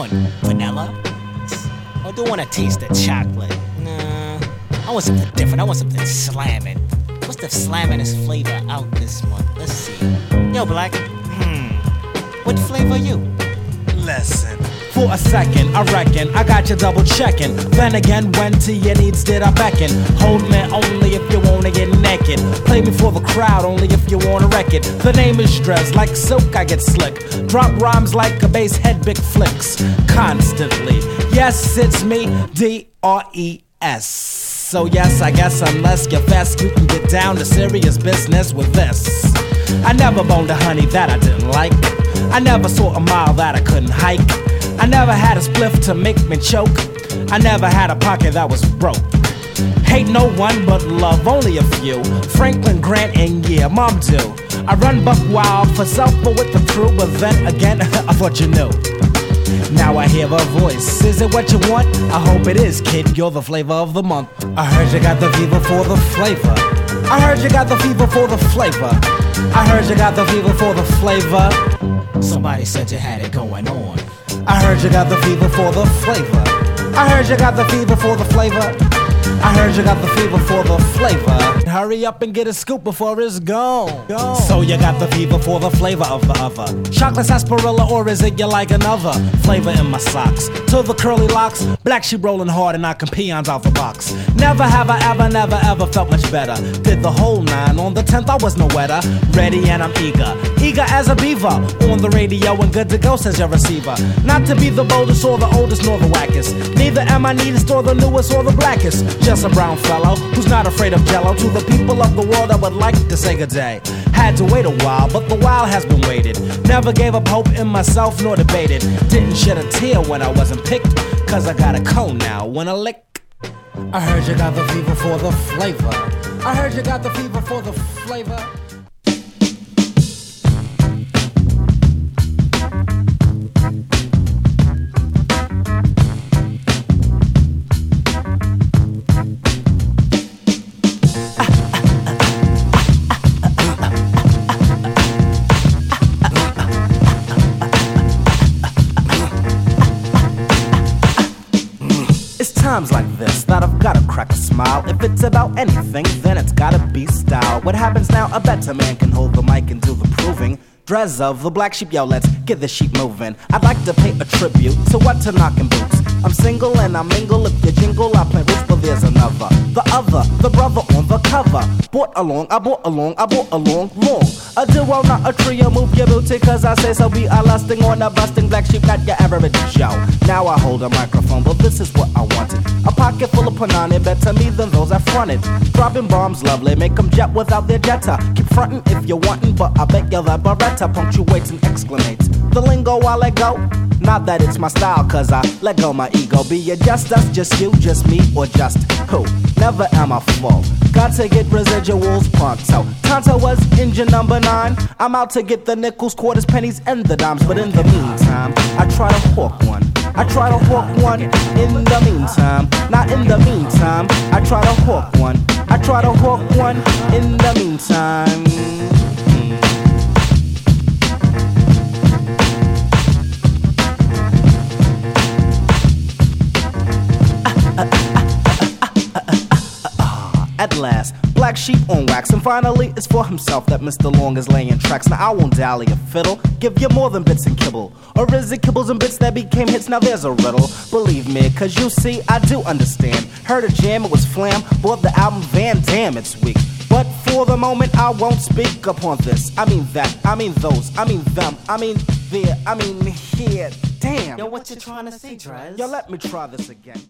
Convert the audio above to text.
want? Vanilla? Or do I want a taste of chocolate? Nah, I want something different. I want something slamming. What's the slamminest flavor out this month? Let's see. Yo, Black. What flavor are you? Lesson. For a second, I reckon I got you double checking. Then again, when to your needs did I beckon? Hold me only if you wanna get naked. Play me for the crowd only if you wanna wreck it. The name is Drez, like silk I get slick. Drop rhymes like a bass head, big flicks. Constantly, yes, it's me, D-R-E-S. So yes, I guess unless you're fast, you can get down to serious business with this. I never boned a honey that I didn't like. I never saw a mile that I couldn't hike. I never had a spliff to make me choke. I never had a pocket that was broke. Hate no one but love only a few. Franklin Grant and yeah, Mom do. I run buck wild for self but with the crew. But then again, I thought you knew. Now I hear a voice. Is it what you want? I hope it is, kid. You're the flavor of the month. I heard you got the fever for the flavor. I heard you got the fever for the flavor. I heard you got the fever for the flavor. Somebody said you had it going on. I heard you got the fever for the flavor. I heard you got the fever for the flavor. I heard you got the fever for the flavor. Hurry up and get a scoop before it's gone. So you got the fever for the flavor of the other. Chocolate sarsaparilla, or is it you like another flavor in my socks? To the curly locks, black sheep rolling hard and knocking peons out the box. Never have I ever, never ever felt much better. Did the whole 9, on the 10th I was no wetter. Ready and I'm eager, eager as a beaver. On the radio and good to go, says your receiver. Not to be the boldest or the oldest nor the wackest. Neither am I neatest or the newest or the blackest. Just a brown fellow who's not afraid of jello. To the people of the world I would like to say good day. Had to wait a while, but the while has been waited. Never gave up hope in myself nor debated. Didn't shed a tear when I wasn't picked, cause I got a cone now when I lick. I heard you got the fever for the flavor. I heard you got the fever for the flavor. Times like this that I've gotta crack a smile. If it's about anything, then it's gotta be style. What happens now? A better man can hold the mic and do the proving. Drez of the Black Sheep, yo, let's get this sheep moving. I'd like to pay a tribute to what to knockin' boots. I'm single and I mingle. If you jingle, I play roots, but there's another. The other, the brother on the cover. Brought along, I brought along, long. A duo, not a trio, move your booty, cause I say so. Be a lusting on a busting Black Sheep, not your average Joe. Now I hold a microphone, but this is what I wanted. A pocket full of panani, better me than those I fronted. Dropping bombs, lovely, make them jet without their jetta. Keep frontin' if you're wantin', but I bet you're that Beretta punctuates and exclamates. The lingo I let go, not that it's my style, cause I let go my ego. Be it just us, just you, just me, or just who? Never am I full. Got to get residuals pronto. Tonto was engine number 9. I'm out to get the nickels, quarters, pennies, and the dimes. But in the meantime, I try to hawk one. I try to hawk one in the meantime. Not in the meantime, I try to hawk one. I try to hawk one in the meantime. At last, Black Sheep on wax, and finally it's for himself that Mr. Long is laying tracks. Now I won't dally a fiddle, give you more than bits and kibble. Or is it kibbles and bits that became hits? Now there's a riddle. Believe me, cause you see, I do understand. Heard a jam, it was flam, bought the album Van Dam, it's weak. But for the moment I won't speak upon this. I mean that, I mean those, I mean them, I mean there, I mean here. Damn. Yo, what you trying to say, Drez? Yo, let me try this again.